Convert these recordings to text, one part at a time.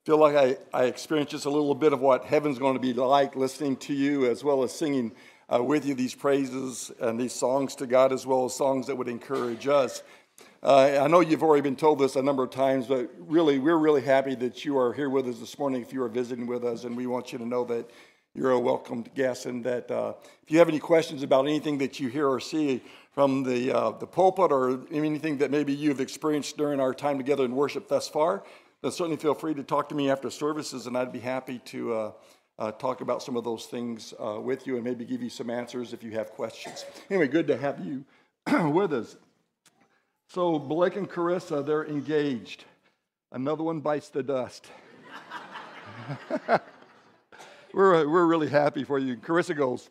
feel like I experienced just a little bit of what heaven's going to be like listening to you, as well as singing with you these praises and these songs to God, as well as songs that would encourage us. I know you've already been told this a number of times, but really, we're really happy that you are here with us this morning if you are visiting with us, and we want you to know that you're a welcomed guest, and that if you have any questions about anything that you hear or see from the pulpit, or anything that maybe you've experienced during our time together in worship thus far, then certainly feel free to talk to me after services, and I'd be happy to talk about some of those things with you and maybe give you some answers if you have questions. Anyway, good to have you with us. So Blake and Carissa, they're engaged. Another one bites the dust. We're really happy for you. Carissa goes,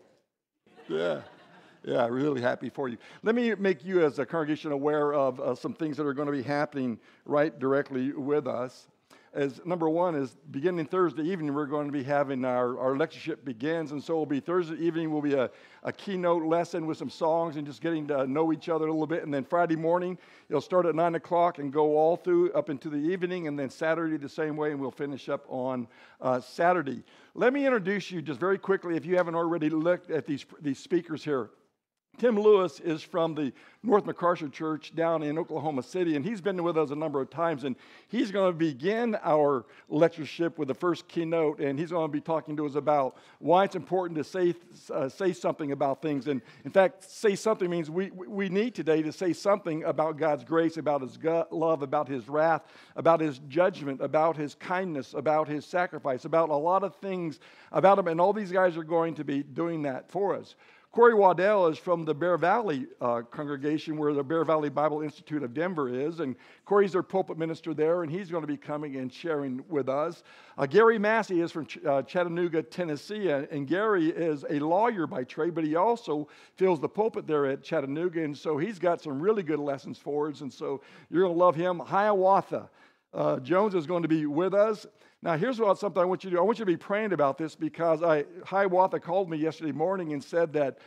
yeah, really happy for you. Let me make you as a congregation aware of some things that are going to be happening right directly with us. As number one is beginning Thursday evening, we're going to be having our lectureship begins, and so it'll be Thursday evening will be a keynote lesson with some songs and just getting to know each other a little bit. And then Friday morning, it'll start at 9 o'clock and go all through up into the evening, and then Saturday the same way, and we'll finish up on Saturday. Let me introduce you just very quickly, if you haven't already looked at these speakers here. Tim Lewis is from the North MacArthur Church down in Oklahoma City, and he's been with us a number of times, and he's going to begin our lectureship with the first keynote, and he's going to be talking to us about why it's important to say something about things. And in fact, say something means we need today to say something about God's grace, about His love, about His wrath, about His judgment, about His kindness, about His sacrifice, about a lot of things about Him, and all these guys are going to be doing that for us. Corey Waddell is from the Bear Valley congregation, where the Bear Valley Bible Institute of Denver is, and Corey's their pulpit minister there, and he's going to be coming and sharing with us. Gary Massey is from Chattanooga, Tennessee, and Gary is a lawyer by trade, but he also fills the pulpit there at Chattanooga, and so he's got some really good lessons for us, and so you're going to love him. Hiawatha Jones is going to be with us. Now, here's something I want you to do. I want you to be praying about this, because Hiawatha called me yesterday morning and said that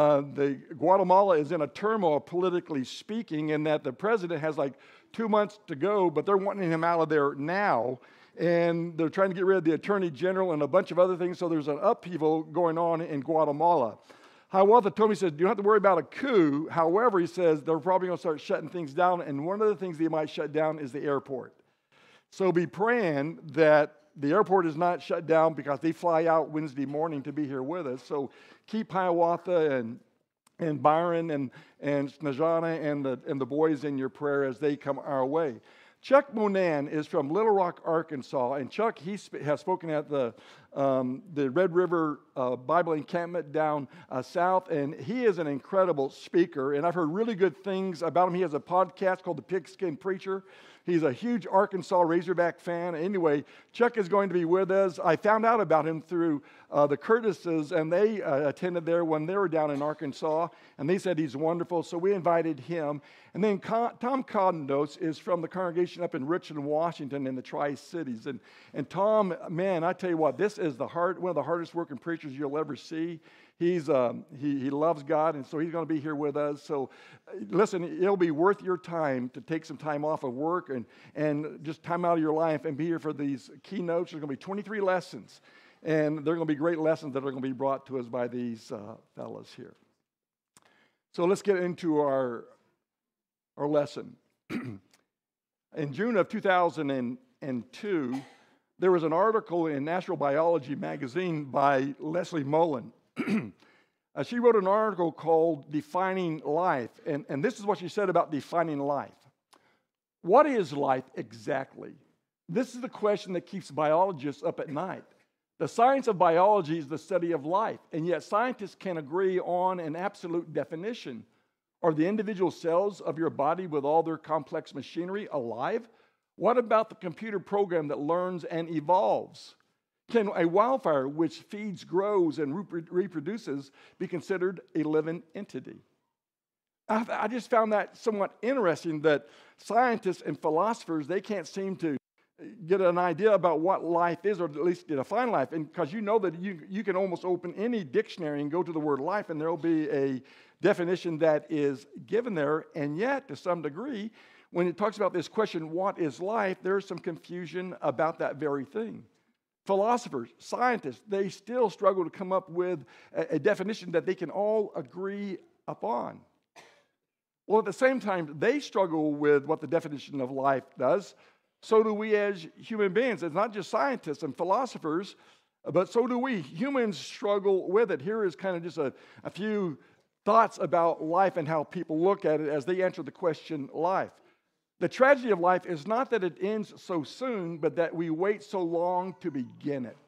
Guatemala is in a turmoil, politically speaking, and that the president has like 2 months to go, but they're wanting him out of there now. And they're trying to get rid of the attorney general and a bunch of other things, so there's an upheaval going on in Guatemala. Hiawatha told me, he says, you don't have to worry about a coup. However, he says, they're probably going to start shutting things down, and one of the things they might shut down is the airport. So be praying that the airport is not shut down, because they fly out Wednesday morning to be here with us. So keep Hiawatha and Byron and Snejana and the boys in your prayer as they come our way. Chuck Monan is from Little Rock, Arkansas, and Chuck, he has spoken at the Red River Bible Encampment down south, and he is an incredible speaker, and I've heard really good things about him. He has a podcast called The Pigskin Preacher. He's a huge Arkansas Razorback fan. Anyway, Chuck is going to be with us. I found out about him through the Curtises, and they attended there when they were down in Arkansas, and they said he's wonderful, so we invited him. And then Tom Condos is from the congregation up in Richland, Washington, in the Tri-Cities. And Tom, man, I tell you what, this is one of the hardest working preachers you'll ever see. He loves God, and so he's going to be here with us. So listen, it'll be worth your time to take some time off of work and just time out of your life and be here for these keynotes. There's going to be 23 lessons, and they're going to be great lessons that are going to be brought to us by these fellows here. So let's get into our lesson. In June of 2002, there was an article in National Biology magazine by Leslie Mullen. She wrote an article called Defining Life, and this is what she said about defining life. What is life exactly? This is the question that keeps biologists up at night. The science of biology is the study of life, and yet scientists can't agree on an absolute definition. Are the individual cells of your body with all their complex machinery alive? What about the computer program that learns and evolves? Can a wildfire which feeds, grows, and reproduces be considered a living entity? I just found that somewhat interesting, that scientists and philosophers, they can't seem to get an idea about what life is, or at least define life. And because you know that you can almost open any dictionary and go to the word life, and there will be a definition that is given there. And yet, to some degree, when it talks about this question, what is life, there's some confusion about that very thing. Philosophers, scientists, they still struggle to come up with a definition that they can all agree upon. Well, at the same time, they struggle with what the definition of life does. So do we as human beings. It's not just scientists and philosophers, but so do we. Humans struggle with it. Here is kind of just a few thoughts about life and how people look at it as they answer the question, life. The tragedy of life is not that it ends so soon, but that we wait so long to begin it.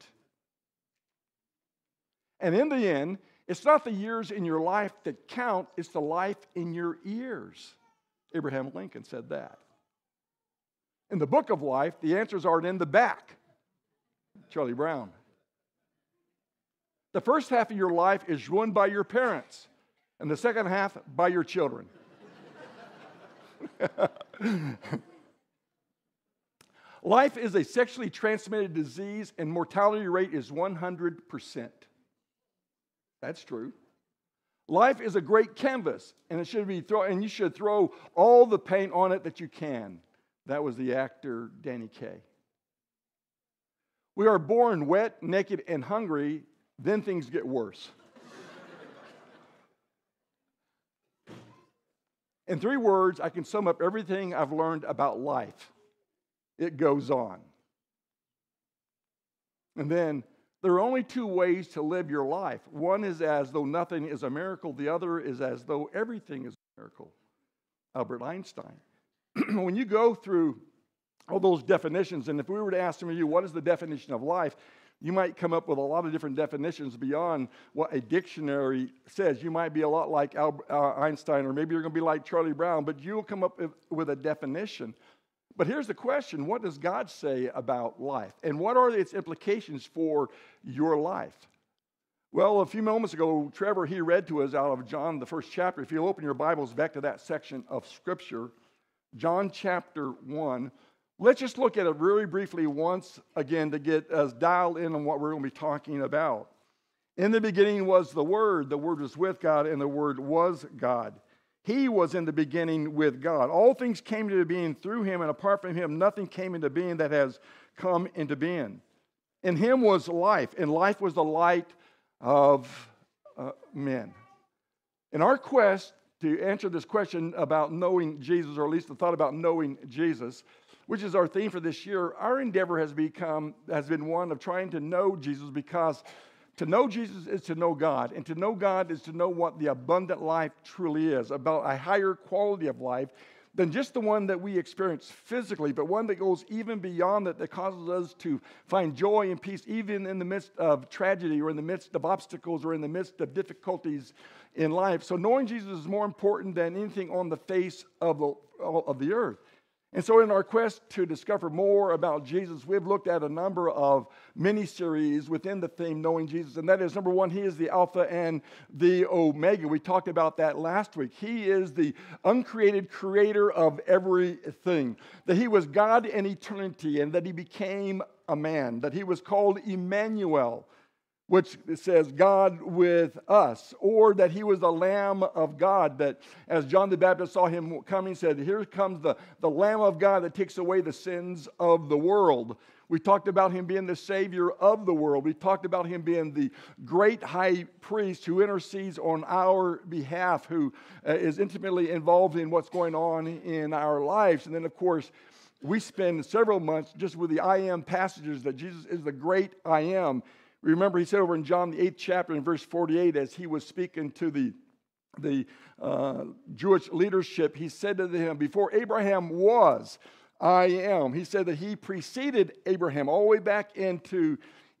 And in the end, it's not the years in your life that count, it's the life in your ears. Abraham Lincoln said that. In the book of life, the answers aren't in the back. Charlie Brown. The first half of your life is ruined by your parents, and the second half by your children. Life is a sexually transmitted disease, and mortality rate is 100%. That's true. Life is a great canvas, and you should throw all the paint on it that you can. That was the actor Danny Kaye. We are born wet, naked, and hungry, then things get worse. In 3 words, I can sum up everything I've learned about life. It goes on. And then, there are only 2 ways to live your life. One is as though nothing is a miracle. The other is as though everything is a miracle. Albert Einstein. When you go through all those definitions, and if we were to ask some of you, what is the definition of life? You might come up with a lot of different definitions beyond what a dictionary says. You might be a lot like Einstein, or maybe you're going to be like Charlie Brown, but you'll come up with a definition. But here's the question: what does God say about life? And what are its implications for your life? Well, a few moments ago, Trevor, he read to us out of John, the 1st chapter. If you'll open your Bibles back to that section of Scripture, John chapter 1. Let's just look at it really briefly once again to get us dialed in on what we're going to be talking about. In the beginning was the Word was with God, and the Word was God. He was in the beginning with God. All things came into being through Him, and apart from Him, nothing came into being that has come into being. In Him was life, and life was the light of men. In our quest to answer this question about knowing Jesus, or at least the thought about knowing Jesus, which is our theme for this year, our endeavor has been one of trying to know Jesus, because to know Jesus is to know God, and to know God is to know what the abundant life truly is, about a higher quality of life than just the one that we experience physically, but one that goes even beyond that causes us to find joy and peace even in the midst of tragedy, or in the midst of obstacles, or in the midst of difficulties in life. So knowing Jesus is more important than anything on the face of the earth. And so in our quest to discover more about Jesus, we've looked at a number of mini-series within the theme Knowing Jesus. And that is, number 1, He is the Alpha and the Omega. We talked about that last week. He is the uncreated creator of everything. That He was God in eternity, and that He became a man. That He was called Emmanuel, which says God with us, or that He was the Lamb of God, that as John the Baptist saw Him coming, said, here comes the Lamb of God that takes away the sins of the world. We talked about Him being the Savior of the world. We talked about Him being the great high priest who intercedes on our behalf, who is intimately involved in what's going on in our lives. And then, of course, we spend several months just with the I am passages, that Jesus is the great I am. Remember, He said over in John, the 8th chapter, in verse 48, as He was speaking to the Jewish leadership, He said to them, before Abraham was, I am. He said that He preceded Abraham all the way back into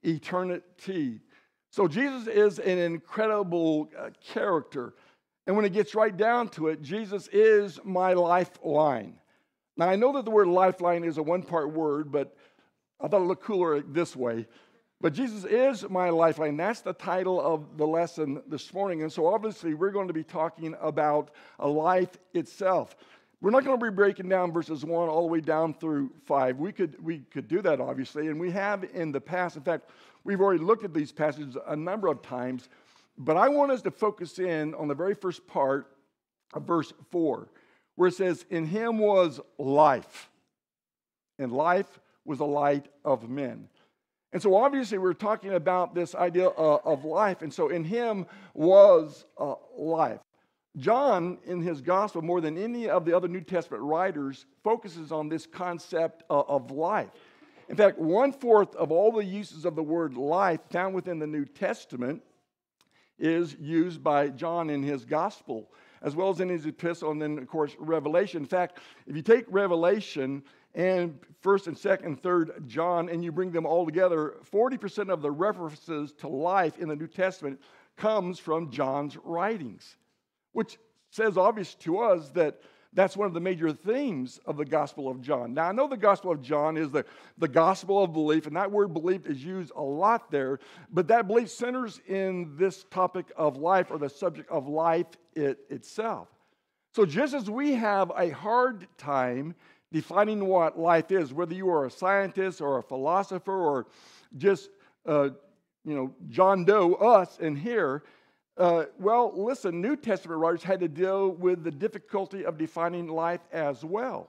eternity. So Jesus is an incredible character. And when it gets right down to it, Jesus is my lifeline. Now, I know that the word lifeline is a one-part word, but I thought it looked cooler this way. But Jesus is my lifeline. That's the title of the lesson this morning. And so obviously we're going to be talking about a life itself. We're not going to be breaking down verses 1 all the way down through 5. We could do that, obviously, and we have in the past. In fact, we've already looked at these passages a number of times. But I want us to focus in on the very first part of verse 4, where it says, in him was life, and life was the light of men. And so obviously we're talking about this idea of life. And so in him was life. John, in his gospel, more than any of the other New Testament writers, focuses on this concept of life. In fact, 1/4 of all the uses of the word life found within the New Testament is used by John in his gospel, as well as in his epistle, and then, of course, Revelation. In fact, if you take Revelation and 1st and 2nd and 3rd John, and you bring them all together, 40% of the references to life in the New Testament comes from John's writings, which says obvious to us that that's one of the major themes of the Gospel of John. Now, I know the Gospel of John is the gospel of belief, and that word belief is used a lot there, but that belief centers in this topic of life, or the subject of life itself. So just as we have a hard time defining what life is, whether you are a scientist or a philosopher or just, John Doe, us in here, well, listen, New Testament writers had to deal with the difficulty of defining life as well.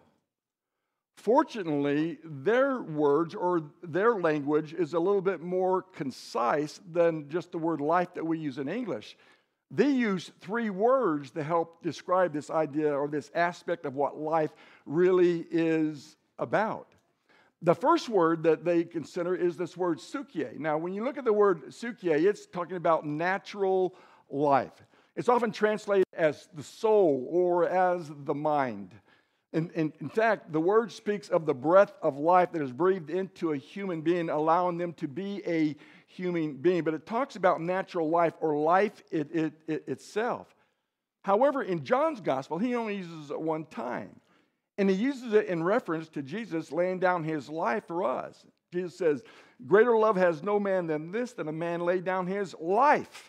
Fortunately, their words or their language is a little bit more concise than just the word life that we use in English. They use 3 words to help describe this idea or this aspect of what life really is about. The first word that they consider is this word psyche. Now, when you look at the word psyche, it's talking about natural life. It's often translated as the soul or as the mind. In fact, the word speaks of the breath of life that is breathed into a human being, allowing them to be a human being. But it talks about natural life or life itself. However, in John's gospel, he only uses it one time. And he uses it in reference to Jesus laying down his life for us. Jesus says, greater love has no man than this, than a man lay down his life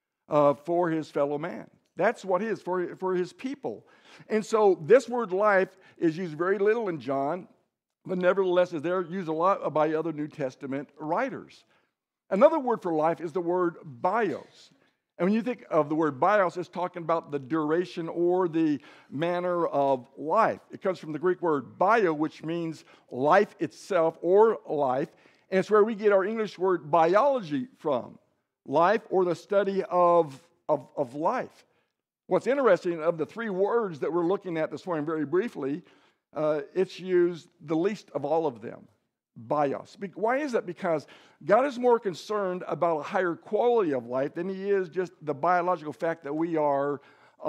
for his fellow man. That's what it is, for his people. And so this word life is used very little in John, but nevertheless is there used a lot by other New Testament writers. Another word for life is the word bios. And when you think of the word bios, it's talking about the duration or the manner of life. It comes from the Greek word bio, which means life itself or life. And it's where we get our English word biology from. Life or the study of life. What's interesting, of the 3 words that we're looking at this morning very briefly, it's used the least of all of them. Bios. Why is that? Because God is more concerned about a higher quality of life than he is just the biological fact that we are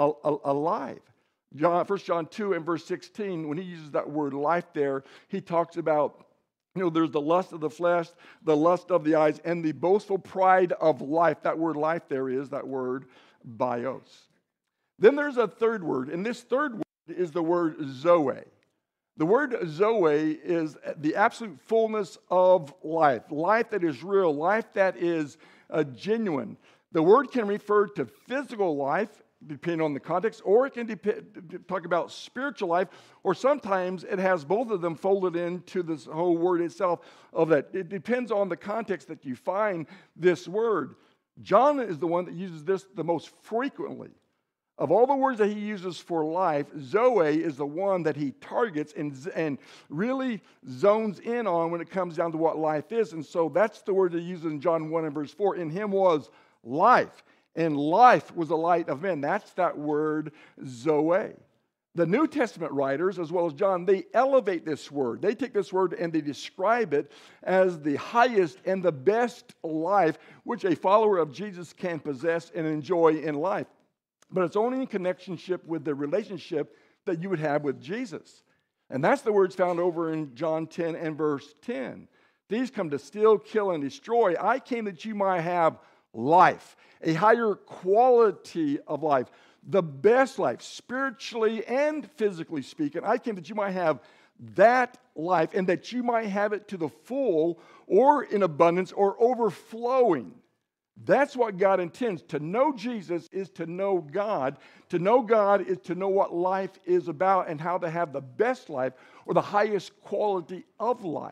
alive. 1 John 2 and verse 16, when he uses that word life there, he talks about, there's the lust of the flesh, the lust of the eyes, and the boastful pride of life. That word life there is that word bios. Then there's a third word, and this third word is the word zoe. The word zoe is the absolute fullness of life, life that is real, life that is genuine. The word can refer to physical life, depending on the context, or it can talk about spiritual life, or sometimes it has both of them folded into this whole word itself of that. It depends on the context that you find this word. John is the one that uses this the most frequently. Of all the words that he uses for life, zoe is the one that he targets and really zones in on when it comes down to what life is. And so that's the word that he uses in John 1 and verse 4. In him was life, and life was the light of men. That's that word zoe. The New Testament writers, as well as John, they elevate this word. They take this word and they describe it as the highest and the best life which a follower of Jesus can possess and enjoy in life. But it's only in connection with the relationship that you would have with Jesus. And that's the words found over in John 10 and verse 10. These come to steal, kill, and destroy. I came that you might have life, a higher quality of life, the best life, spiritually and physically speaking. I came that you might have that life and that you might have it to the full or in abundance or overflowing. That's what God intends. To know Jesus is to know God. To know God is to know what life is about and how to have the best life or the highest quality of life.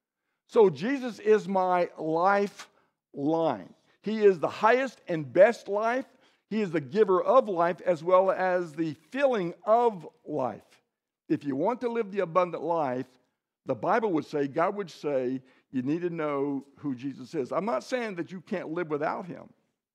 So Jesus is my lifeline. He is the highest and best life. He is the giver of life as well as the filling of life. If you want to live the abundant life, the Bible would say, God would say, you need to know who Jesus is. I'm not saying that you can't live without him.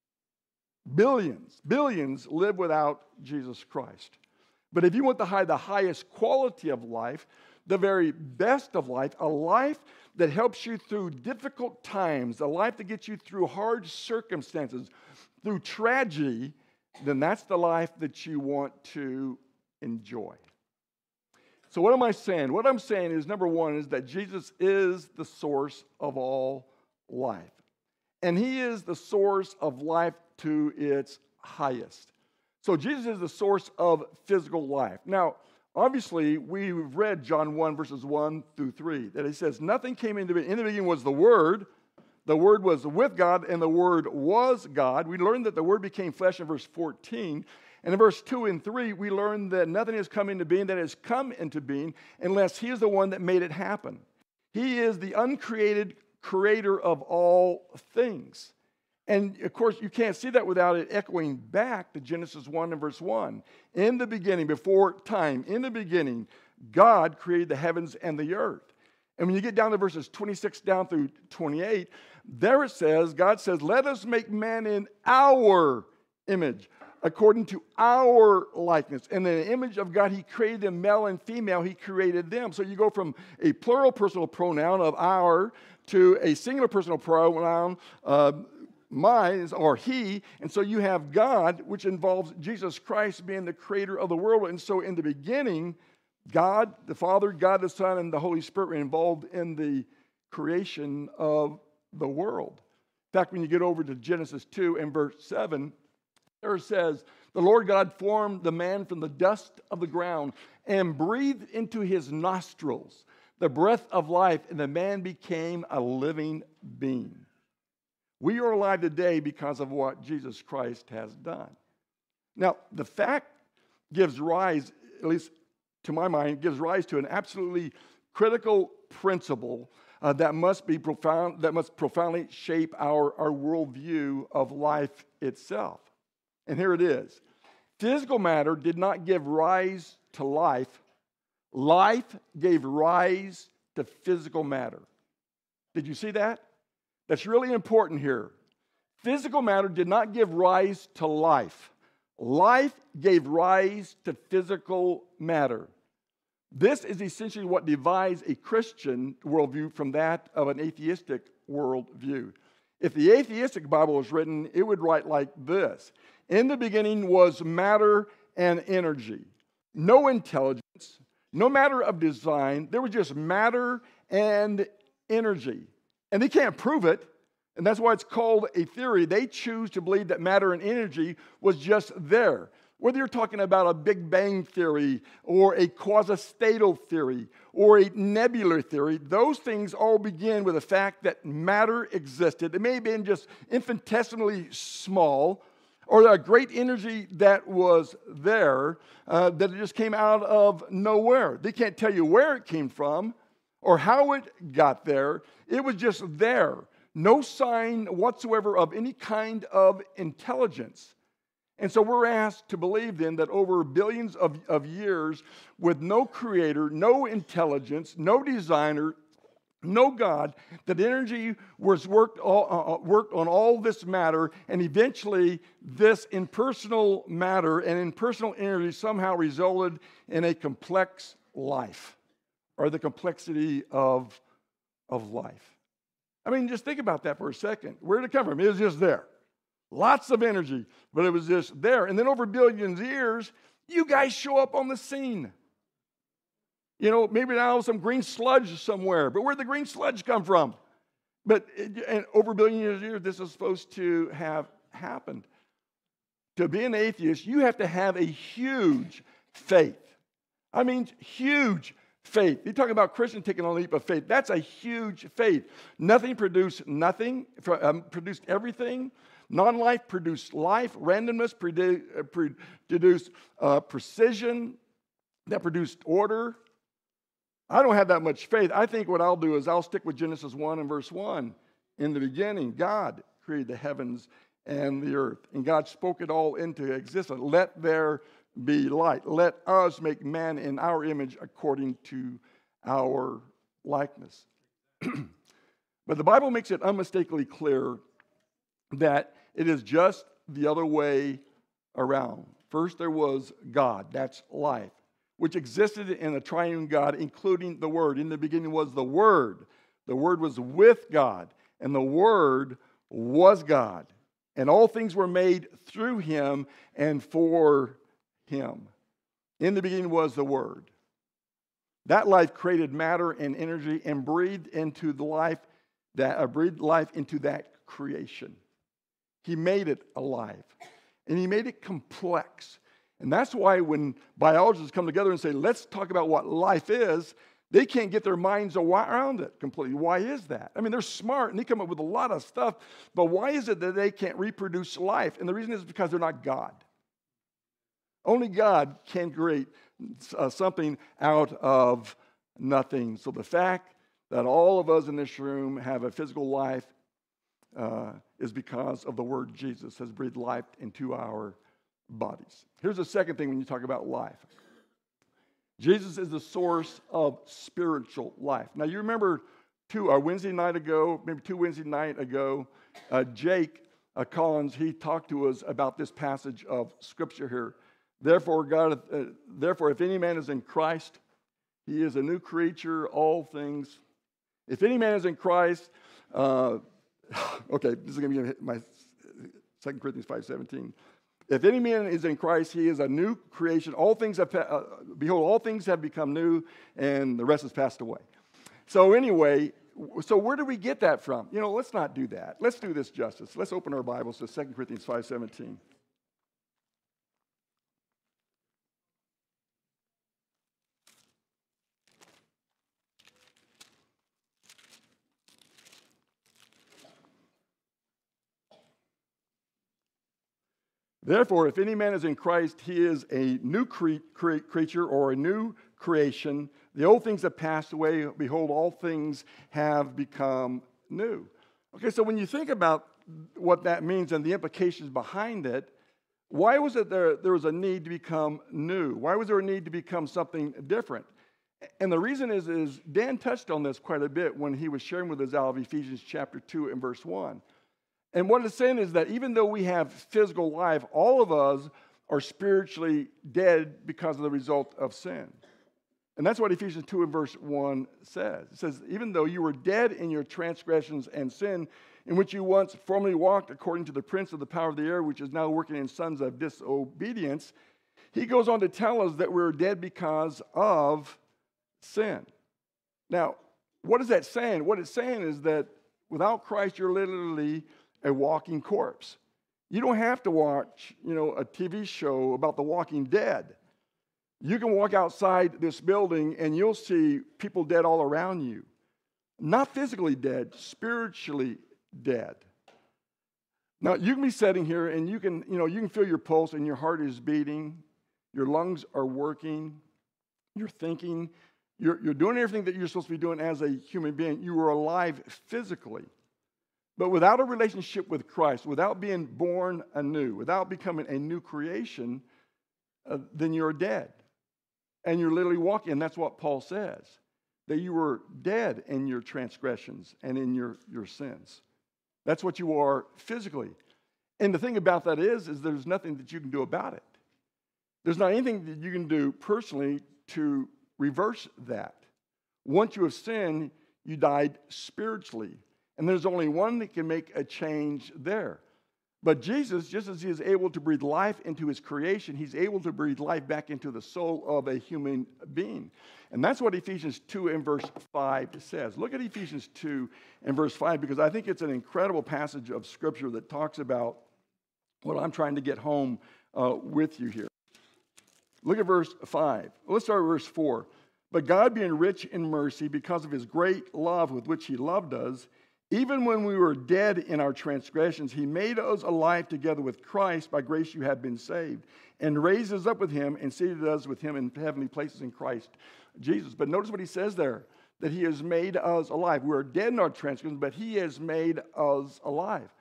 Billions live without Jesus Christ. But if you want the highest quality of life, the very best of life, a life that helps you through difficult times, a life that gets you through hard circumstances, through tragedy, then that's the life that you want to enjoy. So what am I saying? What I'm saying is, number one, is that Jesus is the source of all life. And he is the source of life to its highest. So Jesus is the source of physical life. Now, obviously, we've read John 1, verses 1 through 3, that he says, nothing came into being. In the beginning was the Word was with God, and the Word was God. We learned that the Word became flesh in verse 14. And in verse 2 and 3, we learned that nothing has come into being that has come into being unless he is the one that made it happen. He is the uncreated creator of all things. And, of course, you can't see that without it echoing back to Genesis 1 and verse 1. In the beginning, before time, in the beginning, God created the heavens and the earth. And when you get down to verses 26 down through 28, there it says, God says, let us make man in our image, according to our likeness. And in the image of God, he created them, male and female, he created them. So you go from a plural personal pronoun of our to a singular personal pronoun, mine or he. And so you have God, which involves Jesus Christ being the creator of the world. And so in the beginning, God, the Father, God, the Son, and the Holy Spirit were involved in the creation of the world. In fact, when you get over to Genesis 2 and verse 7, there it says, the Lord God formed the man from the dust of the ground and breathed into his nostrils the breath of life, and the man became a living being. We are alive today because of what Jesus Christ has done. Now, the fact gives rise, at least to my mind, gives rise to an absolutely critical principle that must profoundly shape our worldview of life itself. And here it is. Physical matter did not give rise to life. Life gave rise to physical matter. Did you see that? That's really important here. Physical matter did not give rise to life. Life gave rise to physical matter. This is essentially what divides a Christian worldview from that of an atheistic worldview. If the atheistic Bible was written, it would write like this. In the beginning was matter and energy. No intelligence, no matter of design. There was just matter and energy. And they can't prove it. And that's why it's called a theory. They choose to believe that matter and energy was just there. Whether you're talking about a Big Bang theory or a quasi-statal theory or a nebular theory, those things all begin with the fact that matter existed. It may have been just infinitesimally small, or a great energy that was there, that it just came out of nowhere. They can't tell you where it came from or how it got there. It was just there. No sign whatsoever of any kind of intelligence. And so we're asked to believe then that over billions of years, with no creator, no intelligence, no designer, no God, that energy was worked on all this matter, and eventually this impersonal matter and impersonal energy somehow resulted in a complex life, or the complexity of life. I mean, just think about that for a second. Where did it come from? It was just there. Lots of energy, but it was just there. And then over billions of years, you guys show up on the scene. You know, maybe now some green sludge somewhere, but where'd the green sludge come from? But and over billions of years, this is supposed to have happened. To be an atheist, you have to have a huge faith. I mean, huge faith. You're talking about Christians taking a leap of faith. That's a huge faith. Nothing produced nothing, produced everything. Non-life produced life. Randomness produced precision that produced order. I don't have that much faith. I think what I'll do is I'll stick with Genesis 1 and verse 1. In the beginning, God created the heavens and the earth. And God spoke it all into existence. Let there be light. Let us make man in our image according to our likeness. But the Bible makes it unmistakably clear that it is just the other way around. First there was God, that's life, which existed in a triune God, including the Word. In the beginning was the Word. The Word was with God, and the Word was God. And all things were made through him and for him. In the beginning was the Word. That life created matter and energy and breathed life into that creation. He made it alive. And he made it complex. And that's why when biologists come together and say, let's talk about what life is, they can't get their minds around it completely. Why is that? I mean, they're smart and they come up with a lot of stuff, but why is it that they can't reproduce life? And the reason is because they're not God. Only God can create something out of nothing. So the fact that all of us in this room have a physical life is because of the word Jesus has breathed life into our bodies. Here's the second thing when you talk about life. Jesus is the source of spiritual life. Now you remember two Wednesday night ago, Jake Collins, he talked to us about this passage of Scripture here. Therefore, if any man is in Christ, he is a new creature, all things. If any man is in Christ, okay, this is going to be my 2 Corinthians 5:17. If any man is in Christ, he is a new creation. Behold, all things have become new, and the rest has passed away. So anyway, where do we get that from? Let's not do that. Let's do this justice. Let's open our Bibles to 2 Corinthians 5:17. Therefore, if any man is in Christ, he is a new creature or a new creation. The old things have passed away. Behold, all things have become new. Okay, so when you think about what that means and the implications behind it, why was it there was a need to become new? Why was there a need to become something different? And the reason is Dan touched on this quite a bit when he was sharing with us out of Ephesians chapter 2 and verse 1. And what it's saying is that even though we have physical life, all of us are spiritually dead because of the result of sin. And that's what Ephesians 2 and verse 1 says. It says, even though you were dead in your transgressions and sin, in which you once formerly walked according to the prince of the power of the air, which is now working in sons of disobedience, he goes on to tell us that we're dead because of sin. Now, what is that saying? What it's saying is that without Christ, you're literally a walking corpse. You don't have to watch, a TV show about the walking dead. You can walk outside this building and you'll see people dead all around you. Not physically dead, spiritually dead. Now, you can be sitting here and you can feel your pulse and your heart is beating. Your lungs are working. You're thinking. You're doing everything that you're supposed to be doing as a human being. You are alive physically. But without a relationship with Christ, without being born anew, without becoming a new creation, then you're dead. And you're literally walking. And that's what Paul says, that you were dead in your transgressions and in your sins. That's what you are physically. And the thing about that is there's nothing that you can do about it. There's not anything that you can do personally to reverse that. Once you have sinned, you died spiritually. And there's only one that can make a change there. But Jesus, just as he is able to breathe life into his creation, he's able to breathe life back into the soul of a human being. And that's what Ephesians 2 and verse 5 says. Look at Ephesians 2 and verse 5, because I think it's an incredible passage of Scripture that talks about what I'm trying to get home with you here. Look at verse 5. Let's start with verse 4. But God, being rich in mercy, because of his great love with which he loved us, even when we were dead in our transgressions, he made us alive together with Christ. By grace you have been saved, and raised us up with him and seated us with him in heavenly places in Christ Jesus. But notice what he says there, that he has made us alive. We are dead in our transgressions, but he has made us alive.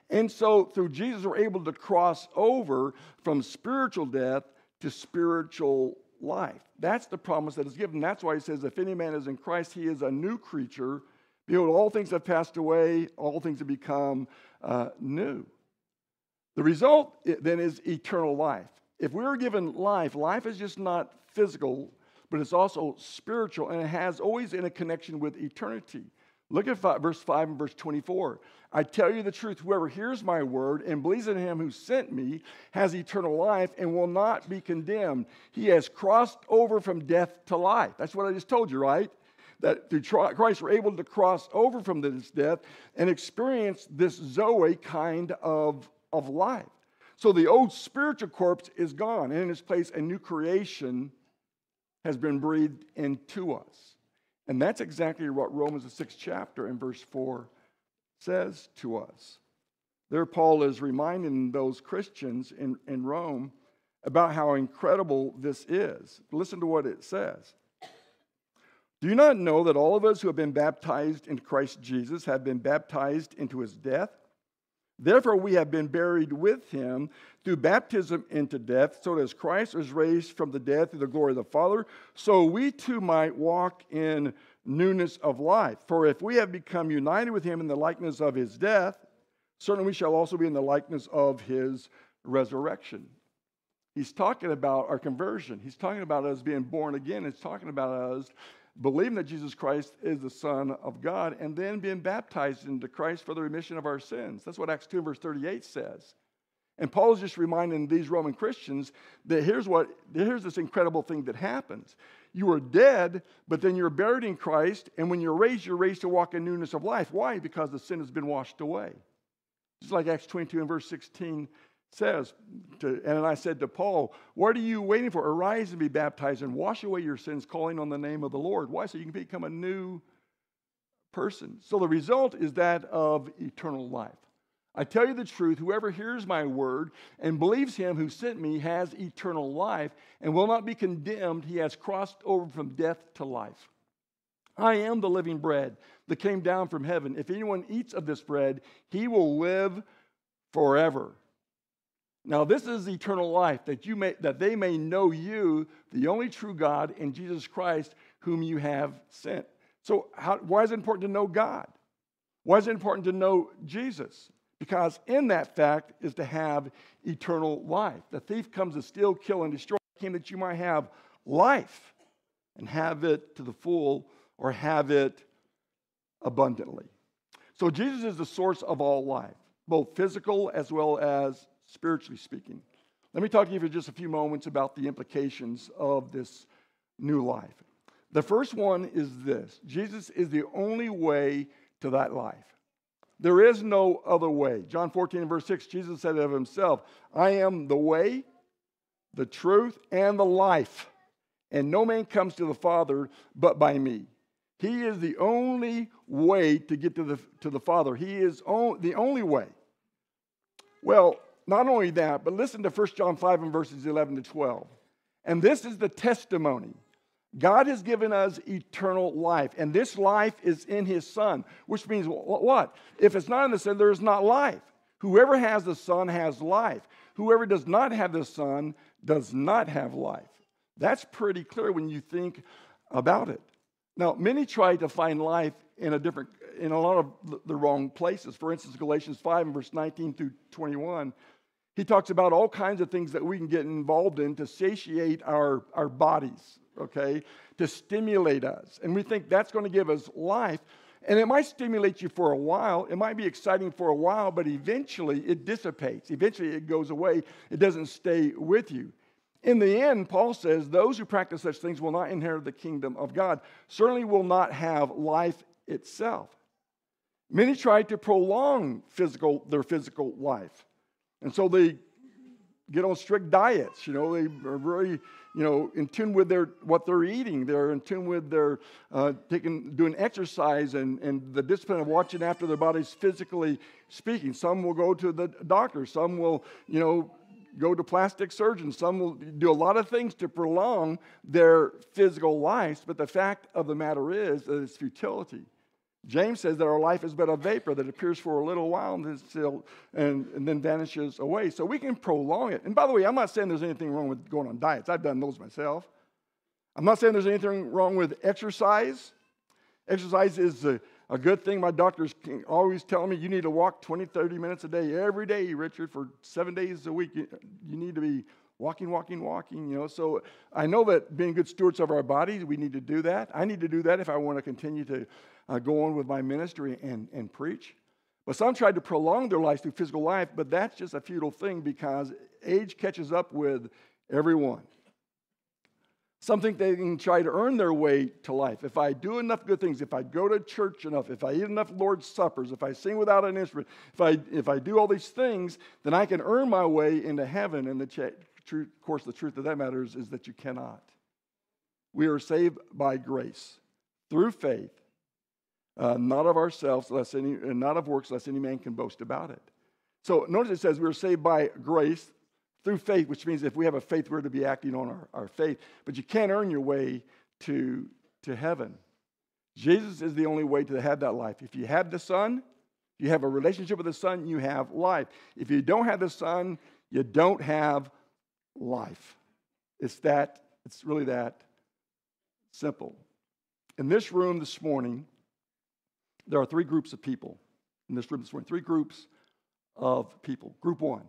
And so through Jesus, we're able to cross over from spiritual death to spiritual life. That's the promise that is given. That's why he says, if any man is in Christ, he is a new creature. Behold, all things have passed away, all things have become new. The result then is eternal life. If we're given life, life is just not physical, but it's also spiritual, and it has always in a connection with eternity. Look at verse 5 and verse 24. I tell you the truth, whoever hears my word and believes in him who sent me has eternal life and will not be condemned. He has crossed over from death to life. That's what I just told you, right? That through Christ we're able to cross over from this death and experience this Zoe kind of life. So the old spiritual corpse is gone, and in its place a new creation has been breathed into us. And that's exactly what Romans, the 6th chapter and verse 4 says to us. There Paul is reminding those Christians in Rome about how incredible this is. Listen to what it says. Do you not know that all of us who have been baptized into Christ Jesus have been baptized into his death? Therefore, we have been buried with him through baptism into death, so that as Christ was raised from the dead through the glory of the Father, so we too might walk in newness of life. For if we have become united with him in the likeness of his death, certainly we shall also be in the likeness of his resurrection. He's talking about our conversion. He's talking about us being born again. He's talking about us believing that Jesus Christ is the Son of God, and then being baptized into Christ for the remission of our sins. That's what Acts 2 verse 38 says. And Paul is just reminding these Roman Christians that here's this incredible thing that happens. You are dead, but then you're buried in Christ, and when you're raised to walk in newness of life. Why? Because the sin has been washed away. Just like Acts 22 and verse 16 says, and I said to Paul, what are you waiting for? Arise and be baptized and wash away your sins, calling on the name of the Lord. Why? So you can become a new person. So the result is that of eternal life. I tell you the truth, whoever hears my word and believes him who sent me has eternal life and will not be condemned. He has crossed over from death to life. I am the living bread that came down from heaven. If anyone eats of this bread, he will live forever. Now, this is eternal life, that they may know you, the only true God, and Jesus Christ, whom you have sent. So why is it important to know God? Why is it important to know Jesus? Because in that fact is to have eternal life. The thief comes to steal, kill, and destroy. He came that you might have life and have it to the full, or have it abundantly. So Jesus is the source of all life, both physical as well as spiritually speaking. Let me talk to you for just a few moments about the implications of this new life. The first one is this: Jesus is the only way to that life. There is no other way. John 14 verse 6, Jesus said of himself, I am the way, the truth, and the life, and no man comes to the Father but by me. He is the only way to get to the Father. He is the only way. Well, not only that, but listen to 1 John 5 and verses 11 to 12. And this is the testimony. God has given us eternal life, and this life is in his Son, which means what? If it's not in the Son, there is not life. Whoever has the Son has life. Whoever does not have the Son does not have life. That's pretty clear when you think about it. Now, many try to find life in a lot of the wrong places. For instance, Galatians 5 and verse 19 through 21, he talks about all kinds of things that we can get involved in to satiate our bodies, okay, to stimulate us. And we think that's going to give us life. And it might stimulate you for a while. It might be exciting for a while, but eventually it dissipates. Eventually it goes away. It doesn't stay with you. In the end, Paul says, those who practice such things will not inherit the kingdom of God, certainly will not have life itself. Many try to prolong their physical life. And so they get on strict diets. They are very, in tune with what they're eating. They're in tune with their doing exercise and the discipline of watching after their bodies physically speaking. Some will go to the doctor. Some will, go to plastic surgeons. Some will do a lot of things to prolong their physical lives. But the fact of the matter is that it's futility. James says that our life is but a vapor that appears for a little while and then vanishes away. So we can prolong it. And by the way, I'm not saying there's anything wrong with going on diets. I've done those myself. I'm not saying there's anything wrong with exercise. Exercise is a good thing. My doctors always tell me you need to walk 20, 30 minutes a day every day, Richard, for 7 days a week. You need to be walking, So I know that being good stewards of our bodies, we need to do that. I need to do that if I want to continue to go on with my ministry and preach. But some tried to prolong their lives through physical life, but that's just a futile thing because age catches up with everyone. Some think they can try to earn their way to life. If I do enough good things, if I go to church enough, if I eat enough Lord's Suppers, if I sing without an instrument, if I do all these things, then I can earn my way into heaven. And the truth of that matter is that you cannot. We are saved by grace, through faith, not of ourselves, not of works, lest any man can boast about it. So notice it says we are saved by grace, through faith, which means if we have a faith, we're to be acting on our faith. But you can't earn your way to heaven. Jesus is the only way to have that life. If you have the Son, you have a relationship with the Son, you have life. If you don't have the Son, you don't have life. It's really that simple. In this room this morning, there are three groups of people. In this room this morning, three groups of people. Group one.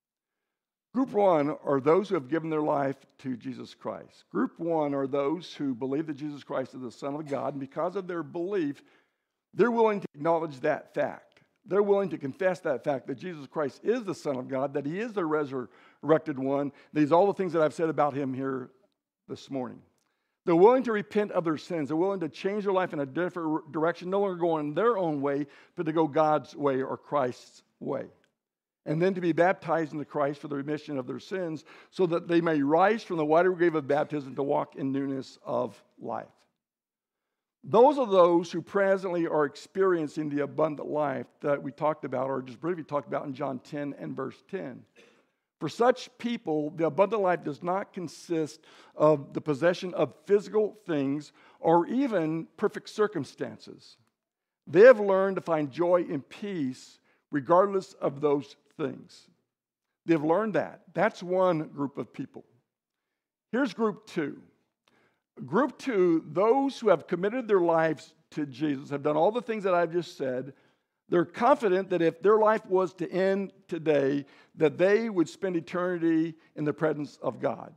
Group one are those who have given their life to Jesus Christ. Group one are those who believe that Jesus Christ is the Son of God, and because of their belief, they're willing to acknowledge that fact. They're willing to confess that fact that Jesus Christ is the Son of God, that He is the resurrected one, that He's all the things that I've said about Him here this morning. They're willing to repent of their sins. They're willing to change their life in a different direction, no longer going their own way, but to go God's way or Christ's way. And then to be baptized into Christ for the remission of their sins so that they may rise from the watery grave of baptism to walk in newness of life. Those are those who presently are experiencing the abundant life that we talked about, or just briefly talked about in John 10 and verse 10. For such people, the abundant life does not consist of the possession of physical things or even perfect circumstances. They have learned to find joy and peace regardless of those things. They've learned that. That's one group of people. Here's group two. Group two, those who have committed their lives to Jesus, have done all the things that I've just said. They're confident that if their life was to end today, that they would spend eternity in the presence of God.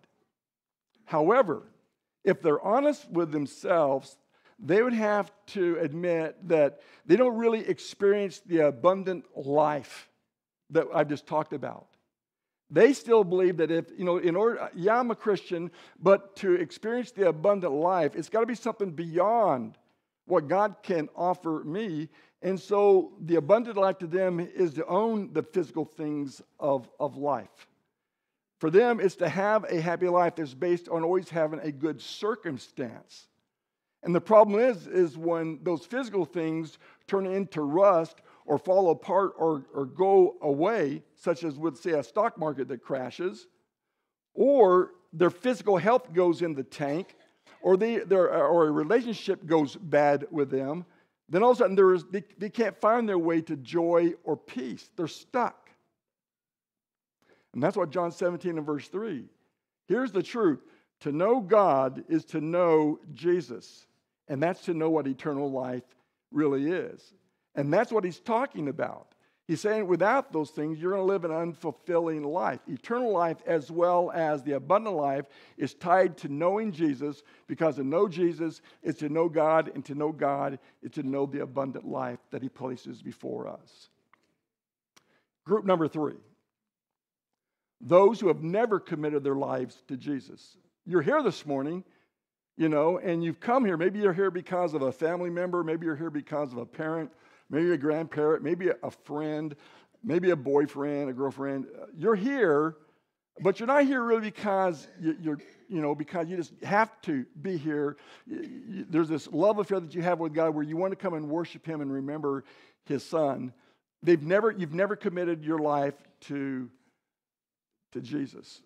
However, if they're honest with themselves, they would have to admit that they don't really experience the abundant life that I've just talked about. They still believe that I'm a Christian, but to experience the abundant life, it's got to be something beyond what God can offer me. And so the abundant life to them is to own the physical things of life. For them, it's to have a happy life that's based on always having a good circumstance. And the problem is when those physical things turn into rust or fall apart or go away, such as with, say, a stock market that crashes, or their physical health goes in the tank, or a relationship goes bad with them, then all of a sudden they can't find their way to joy or peace. They're stuck. And that's what John 17 and verse 3. Here's the truth. To know God is to know Jesus. And that's to know what eternal life really is. And that's what he's talking about. He's saying without those things, you're going to live an unfulfilling life. Eternal life, as well as the abundant life, is tied to knowing Jesus, because to know Jesus is to know God, and to know God is to know the abundant life that He places before us. Group number 3. Those who have never committed their lives to Jesus. You're here this morning, and you've come here. Maybe you're here because of a family member. Maybe you're here because of a parent. Maybe a grandparent, maybe a friend, maybe a boyfriend, a girlfriend. You're here, but you're not here really because because you just have to be here. There's this love affair that you have with God where you want to come and worship Him and remember His Son. You've never committed your life to Jesus.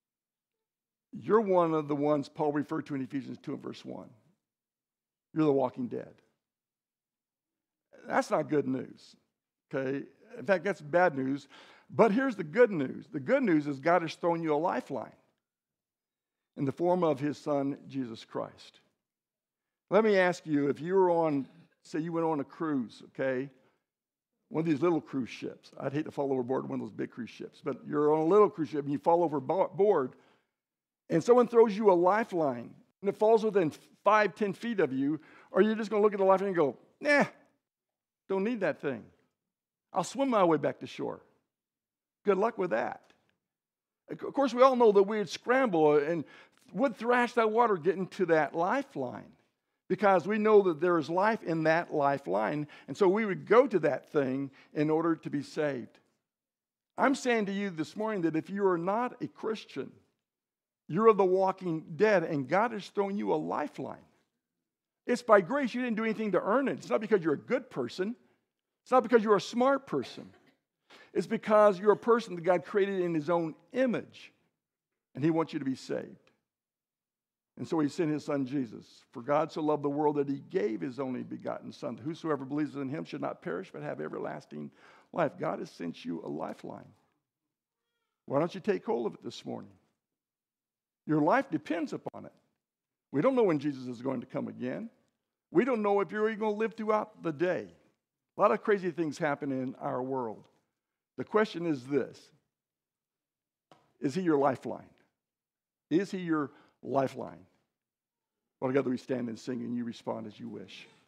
You're one of the ones Paul referred to in Ephesians 2 and verse 1. You're the walking dead. That's not good news, okay? In fact, that's bad news. But here's the good news. The good news is God has thrown you a lifeline in the form of his Son, Jesus Christ. Let me ask you, if you were on, say you went on a cruise, okay? One of these little cruise ships. I'd hate to fall overboard one of those big cruise ships, but you're on a little cruise ship and you fall overboard, and someone throws you a lifeline, and it falls within 5-10 feet of you, or you're just going to look at the lifeline and go, nah, don't need that thing. I'll swim my way back to shore. Good luck with that. Of course, we all know that we would scramble and would thrash that water getting to that lifeline, because we know that there is life in that lifeline, and so we would go to that thing in order to be saved. I'm saying to you this morning that if you are not a Christian, you're of the walking dead, and God has thrown you a lifeline. It's by grace. You didn't do anything to earn it. It's not because you're a good person. It's not because you're a smart person. It's because you're a person that God created in his own image, and he wants you to be saved. And so he sent his Son Jesus. For God so loved the world that he gave his only begotten Son. Whosoever believes in him should not perish but have everlasting life. God has sent you a lifeline. Why don't you take hold of it this morning? Your life depends upon it. We don't know when Jesus is going to come again. We don't know if you're even going to live throughout the day. A lot of crazy things happen in our world. The question is this: is he your lifeline? Is he your lifeline? Well, together we stand and sing, and you respond as you wish.